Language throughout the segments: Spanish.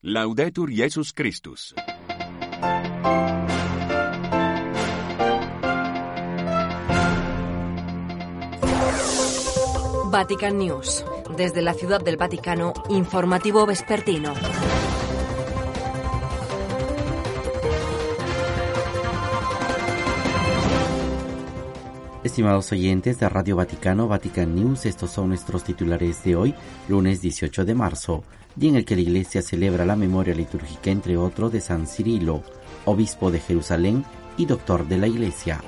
Laudetur Jesus Christus. Vatican News. Desde la Ciudad del Vaticano, informativo vespertino. Estimados oyentes de Radio Vaticano, Vatican News, estos son nuestros titulares de hoy, lunes 18 de marzo, día en el que la Iglesia celebra la memoria litúrgica, entre otros, de San Cirilo, obispo de Jerusalén y doctor de la Iglesia.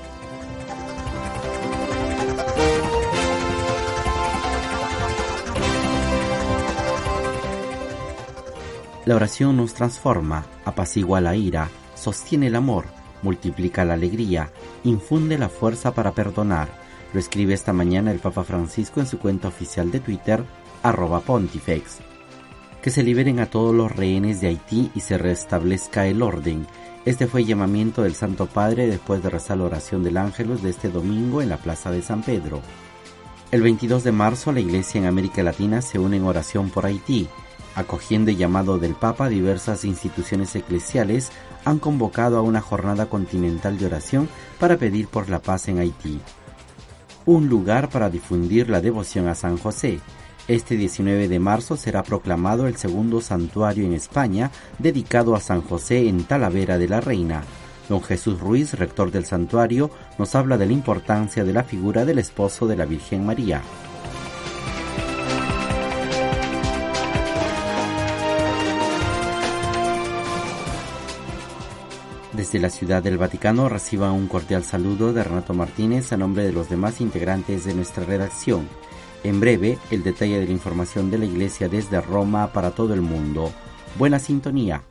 La oración nos transforma, apacigua la ira, sostiene el amor, multiplica la alegría, infunde la fuerza para perdonar. Lo escribe esta mañana el Papa Francisco en su cuenta oficial de Twitter, @Pontifex. Que se liberen a todos los rehenes de Haití y se restablezca el orden. Este fue el llamamiento del Santo Padre después de rezar la oración del Ángelus de este domingo en la Plaza de San Pedro. El 22 de marzo la Iglesia en América Latina se une en oración por Haití. Acogiendo el llamado del Papa, diversas instituciones eclesiales han convocado a una jornada continental de oración para pedir por la paz en Haití. Un lugar para difundir la devoción a San José. Este 19 de marzo será proclamado el segundo santuario en España dedicado a San José en Talavera de la Reina. Don Jesús Ruiz, rector del santuario, nos habla de la importancia de la figura del esposo de la Virgen María. Desde la Ciudad del Vaticano reciban un cordial saludo de Renato Martínez a nombre de los demás integrantes de nuestra redacción. En breve, el detalle de la información de la Iglesia desde Roma para todo el mundo. Buena sintonía.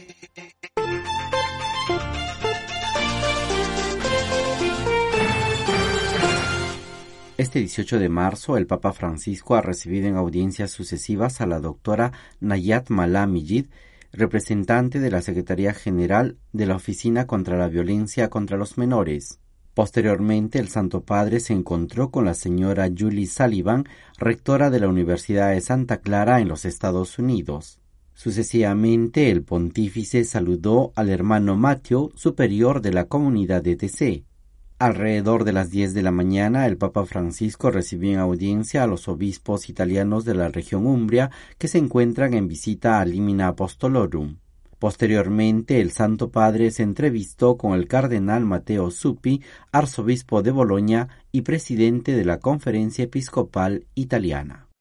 Este 18 de marzo, el Papa Francisco ha recibido en audiencias sucesivas a la doctora Nayat Malamijid, representante de la Secretaría General de la Oficina contra la Violencia contra los Menores. Posteriormente, el Santo Padre se encontró con la señora Julie Sullivan, rectora de la Universidad de Santa Clara en los Estados Unidos. Sucesivamente, el pontífice saludó al hermano Matthew, superior de la comunidad de ETC. Alrededor de las 10 de la mañana, el Papa Francisco recibió en audiencia a los obispos italianos de la región Umbria que se encuentran en visita a Limina Apostolorum. Posteriormente, el Santo Padre se entrevistó con el cardenal Matteo Zuppi, arzobispo de Bolonia y presidente de la Conferencia Episcopal Italiana.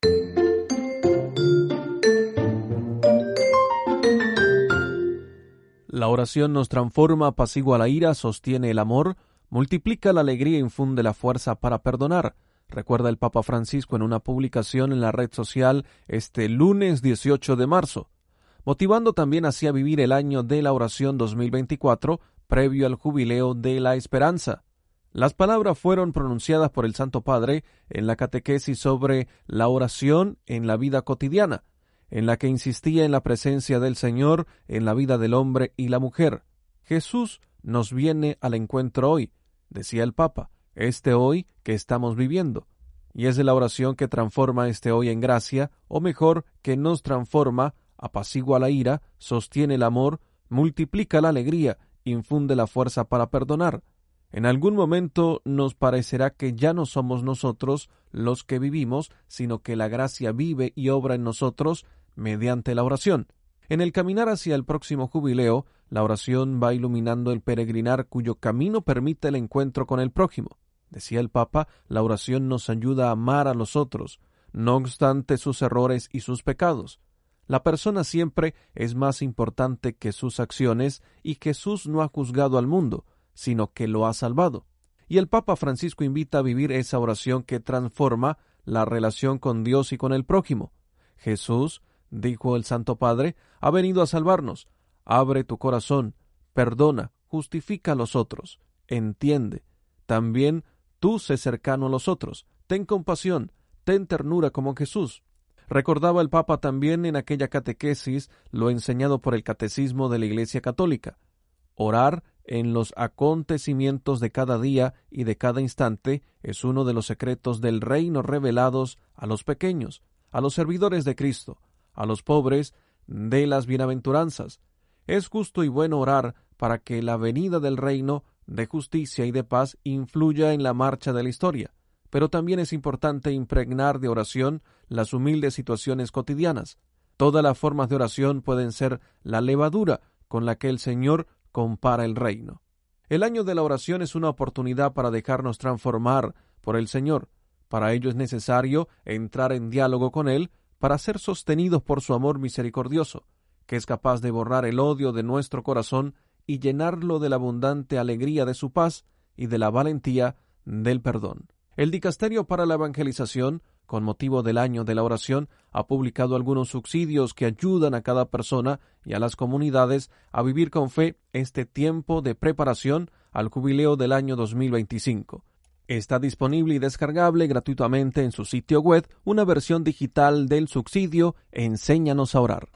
La oración nos transforma, apacigua la ira, sostiene el amor, multiplica la alegría e infunde la fuerza para perdonar, recuerda el Papa Francisco en una publicación en la red social este lunes 18 de marzo, motivando también así a vivir el año de la oración 2024, previo al Jubileo de la Esperanza. Las palabras fueron pronunciadas por el Santo Padre en la catequesis sobre la oración en la vida cotidiana, en la que insistía en la presencia del Señor en la vida del hombre y la mujer. Jesús nos viene al encuentro hoy, decía el Papa, este hoy que estamos viviendo, y es de la oración que transforma este hoy en gracia, o mejor, que nos transforma, apacigua la ira, sostiene el amor, multiplica la alegría, infunde la fuerza para perdonar. En algún momento nos parecerá que ya no somos nosotros los que vivimos, sino que la gracia vive y obra en nosotros mediante la oración. En el caminar hacia el próximo jubileo, la oración va iluminando el peregrinar cuyo camino permite el encuentro con el prójimo. Decía el Papa, la oración nos ayuda a amar a los otros, no obstante sus errores y sus pecados. La persona siempre es más importante que sus acciones y Jesús no ha juzgado al mundo, sino que lo ha salvado. Y el Papa Francisco invita a vivir esa oración que transforma la relación con Dios y con el prójimo. Jesús, dijo el Santo Padre, ha venido a salvarnos. Abre tu corazón, perdona, justifica a los otros, entiende. También tú sé cercano a los otros, ten compasión, ten ternura como Jesús. Recordaba el Papa también en aquella catequesis lo enseñado por el Catecismo de la Iglesia Católica. Orar en los acontecimientos de cada día y de cada instante es uno de los secretos del reino revelados a los pequeños, a los servidores de Cristo, a los pobres, de las bienaventuranzas. Es justo y bueno orar para que la venida del reino de justicia y de paz influya en la marcha de la historia, pero también es importante impregnar de oración las humildes situaciones cotidianas. Todas las formas de oración pueden ser la levadura con la que el Señor compara el reino. El año de la oración es una oportunidad para dejarnos transformar por el Señor. Para ello es necesario entrar en diálogo con Él para ser sostenidos por su amor misericordioso, que es capaz de borrar el odio de nuestro corazón y llenarlo de la abundante alegría de su paz y de la valentía del perdón. El Dicasterio para la Evangelización, con motivo del año de la oración, ha publicado algunos subsidios que ayudan a cada persona y a las comunidades a vivir con fe este tiempo de preparación al jubileo del año 2025. Está disponible y descargable gratuitamente en su sitio web una versión digital del subsidio Enséñanos a orar.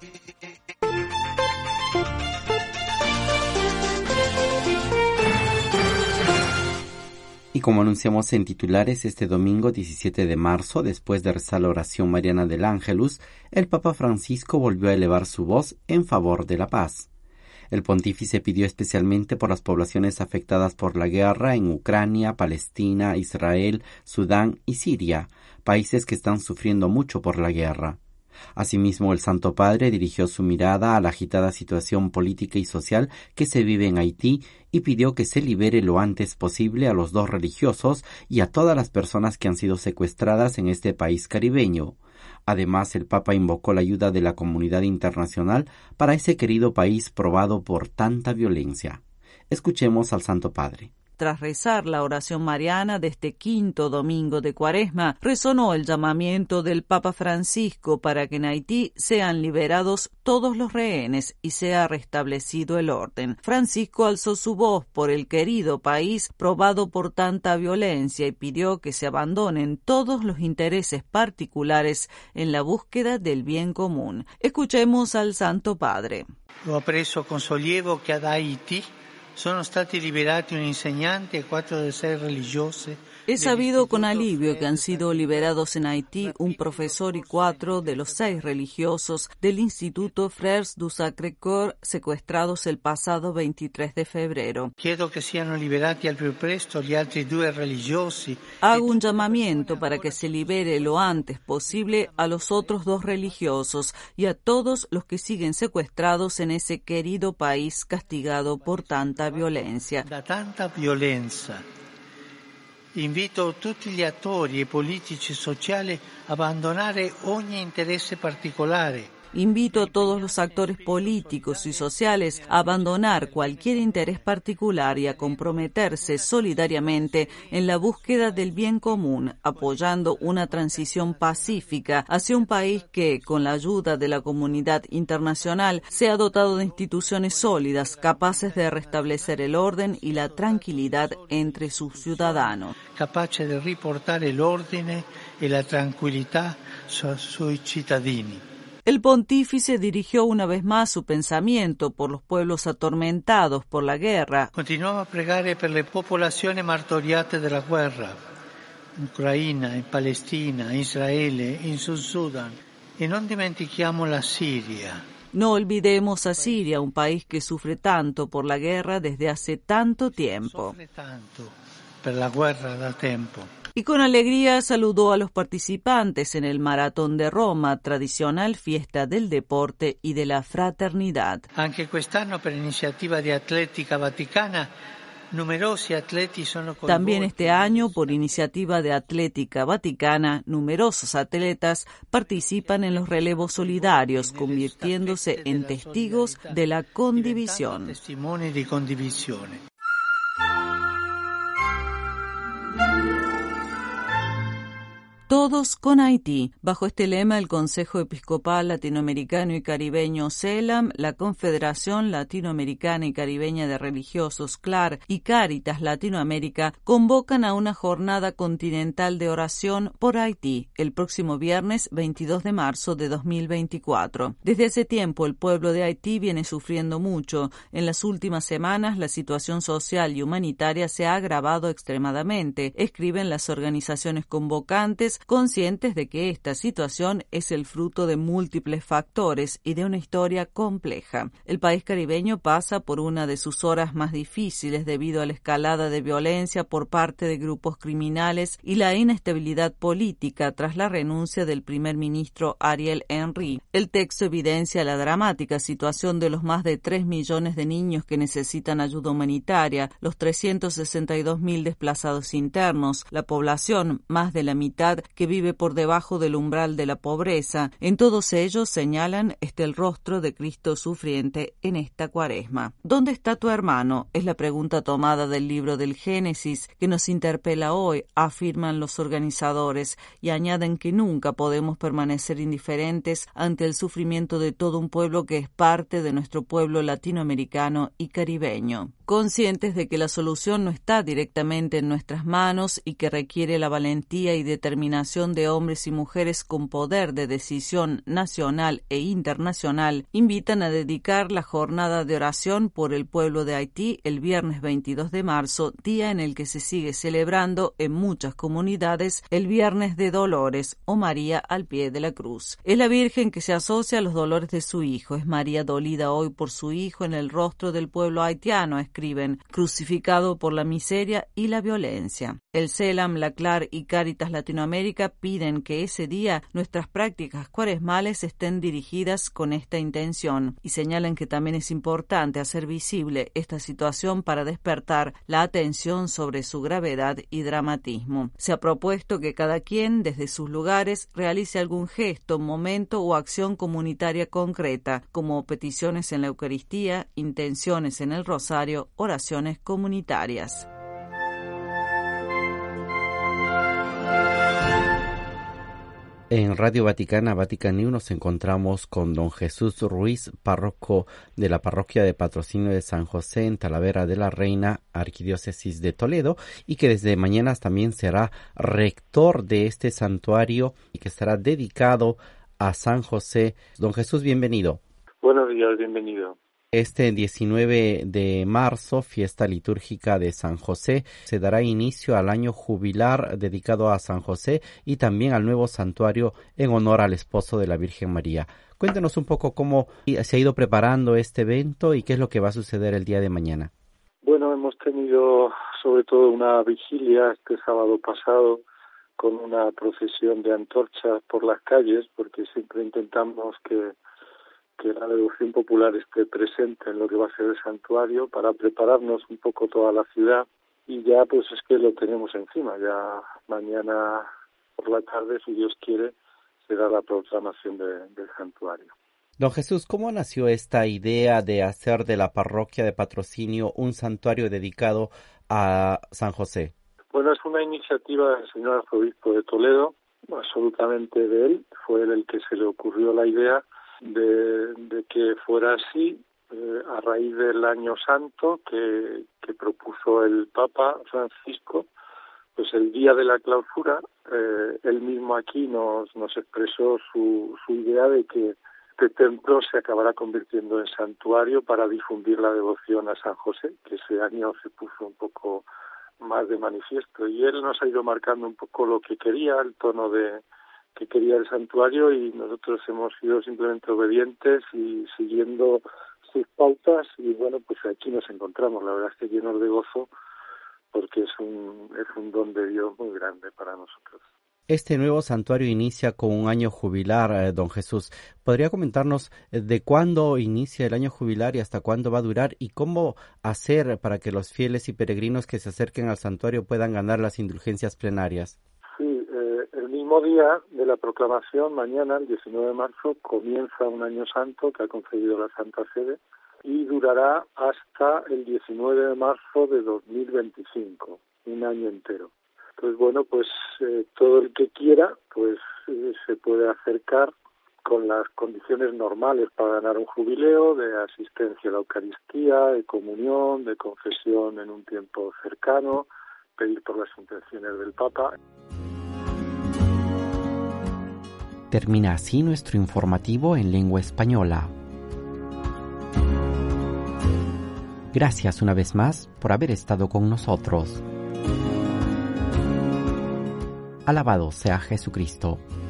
Y como anunciamos en titulares, este domingo 17 de marzo, después de rezar la oración mariana del Ángelus, el Papa Francisco volvió a elevar su voz en favor de la paz. El pontífice pidió especialmente por las poblaciones afectadas por la guerra en Ucrania, Palestina, Israel, Sudán y Siria, países que están sufriendo mucho por la guerra. Asimismo, el Santo Padre dirigió su mirada a la agitada situación política y social que se vive en Haití y pidió que se libere lo antes posible a los 2 religiosos y a todas las personas que han sido secuestradas en este país caribeño. Además, el Papa invocó la ayuda de la comunidad internacional para ese querido país probado por tanta violencia. Escuchemos al Santo Padre. Tras rezar la oración mariana de este 5º domingo de Cuaresma, resonó el llamamiento del Papa Francisco para que en Haití sean liberados todos los rehenes y sea restablecido el orden. Francisco alzó su voz por el querido país probado por tanta violencia y pidió que se abandonen todos los intereses particulares en la búsqueda del bien común. Escuchemos al Santo Padre. Ho appreso con sollievo che ad Haiti sono stati liberati un insegnante e 4 de 6 religiose. He sabido con alivio que han sido liberados en Haití un profesor y 4 de los 6 religiosos del Instituto Frères du Sacré-Cœur secuestrados el pasado 23 de febrero. Chiedo che siano liberati al più presto gli altri 2 religiosi. Hago un llamamiento para que se libere lo antes posible a los otros 2 religiosos y a todos los que siguen secuestrados en ese querido país castigado por tanta violencia. Da tanta violenza. Invito tutti gli attori e politici sociali a abbandonare ogni interesse particolare. Invito a todos los actores políticos y sociales a abandonar cualquier interés particular y a comprometerse solidariamente en la búsqueda del bien común, apoyando una transición pacífica hacia un país que, con la ayuda de la comunidad internacional, sea dotado de instituciones sólidas capaces de restablecer el orden y la tranquilidad entre sus ciudadanos. Capace di riportare l'ordine e la tranquillità sui cittadini. El pontífice dirigió una vez más su pensamiento por los pueblos atormentados por la guerra. Continuiamo a pregare per le popolazioni martoriate della guerra, in Ucraina, in Palestina, in Israele, in Sud Sudan. E non dimentichiamo la Siria. No olvidemos a Siria, un país que sufre tanto por la guerra desde hace tanto tiempo. Sofre tanto per la guerra da tempo. Y con alegría saludó a los participantes en el Maratón de Roma, tradicional fiesta del deporte y de la fraternidad. Anche quest'anno per iniziativa di Atletica Vaticana, numerosi atleti sono coinvolti. También este año, por iniciativa de Atlética Vaticana, numerosos atletas participan en los relevos solidarios, convirtiéndose en testigos de la condivisión. Testimoni di condivisione. Todos con Haití. Bajo este lema, el Consejo Episcopal Latinoamericano y Caribeño CELAM, la Confederación Latinoamericana y Caribeña de Religiosos CLAR y Cáritas Latinoamérica convocan a una jornada continental de oración por Haití el próximo viernes 22 de marzo de 2024. Desde hace tiempo el pueblo de Haití viene sufriendo mucho. En las últimas semanas la situación social y humanitaria se ha agravado extremadamente, escriben las organizaciones convocantes conscientes de que esta situación es el fruto de múltiples factores y de una historia compleja. El país caribeño pasa por una de sus horas más difíciles debido a la escalada de violencia por parte de grupos criminales y la inestabilidad política tras la renuncia del primer ministro Ariel Henry. El texto evidencia la dramática situación de los más de 3 millones de niños que necesitan ayuda humanitaria, los 362.000 desplazados internos, la población, más de la mitad, que vive por debajo del umbral de la pobreza. En todos ellos señalan el rostro de Cristo sufriente en esta Cuaresma. ¿Dónde está tu hermano? Es la pregunta tomada del libro del Génesis que nos interpela hoy, afirman los organizadores, y añaden que nunca podemos permanecer indiferentes ante el sufrimiento de todo un pueblo que es parte de nuestro pueblo latinoamericano y caribeño. Conscientes de que la solución no está directamente en nuestras manos y que requiere la valentía y determinación de hombres y mujeres con poder de decisión nacional e internacional, invitan a dedicar la jornada de oración por el pueblo de Haití el viernes 22 de marzo, día en el que se sigue celebrando en muchas comunidades el Viernes de Dolores o María al pie de la cruz. Es la Virgen que se asocia a los dolores de su Hijo. Es María dolida hoy por su Hijo en el rostro del pueblo haitiano, escriben, crucificado por la miseria y la violencia. El CELAM, la CLAR y Cáritas Latinoamérica piden que ese día nuestras prácticas cuaresmales estén dirigidas con esta intención y señalan que también es importante hacer visible esta situación para despertar la atención sobre su gravedad y dramatismo. Se ha propuesto que cada quien, desde sus lugares, realice algún gesto, momento o acción comunitaria concreta, como peticiones en la Eucaristía, intenciones en el rosario, oraciones comunitarias. En Radio Vaticana, Vatican News, nos encontramos con don Jesús Ruiz, párroco de la parroquia de Patrocinio de San José en Talavera de la Reina, Arquidiócesis de Toledo, y que desde mañana también será rector de este santuario y que estará dedicado a San José. Don Jesús, bienvenido. Buenos días, bienvenido. Este 19 de marzo, fiesta litúrgica de San José, se dará inicio al año jubilar dedicado a San José y también al nuevo santuario en honor al esposo de la Virgen María. Cuéntenos un poco cómo se ha ido preparando este evento y qué es lo que va a suceder el día de mañana. Bueno, hemos tenido sobre todo una vigilia este sábado pasado con una procesión de antorchas por las calles, porque siempre intentamos que la devoción popular esté presente en lo que va a ser el santuario para prepararnos un poco toda la ciudad, y ya pues es que lo tenemos encima. Ya mañana por la tarde, si Dios quiere, será la proclamación del santuario. Don Jesús, ¿cómo nació esta idea de hacer de la parroquia de Patrocinio un santuario dedicado a San José? Bueno, es una iniciativa del señor arzobispo de Toledo, absolutamente de él. Fue él el que se le ocurrió la idea de que fuera así, a raíz del Año Santo que propuso el Papa Francisco. Pues el día de la clausura, él mismo aquí nos expresó su idea de que este templo se acabará convirtiendo en santuario para difundir la devoción a San José, que ese año se puso un poco más de manifiesto, y él nos ha ido marcando un poco lo que quería, el tono que quería el santuario, y nosotros hemos sido simplemente obedientes y siguiendo sus pautas, y bueno, pues aquí nos encontramos, la verdad es que llenos de gozo, porque es un don de Dios muy grande para nosotros. Este nuevo santuario inicia con un año jubilar, don Jesús. ¿Podría comentarnos de cuándo inicia el año jubilar y hasta cuándo va a durar, y cómo hacer para que los fieles y peregrinos que se acerquen al santuario puedan ganar las indulgencias plenarias? Sí, el mismo día de la proclamación, mañana, el 19 de marzo, comienza un año santo que ha concedido la Santa Sede y durará hasta el 19 de marzo de 2025, un año entero. Pues bueno, pues todo el que quiera pues se puede acercar con las condiciones normales para ganar un jubileo, de asistencia a la Eucaristía, de comunión, de confesión en un tiempo cercano, pedir por las intenciones del Papa. Termina así nuestro informativo en lengua española. Gracias una vez más por haber estado con nosotros. Alabado sea Jesucristo.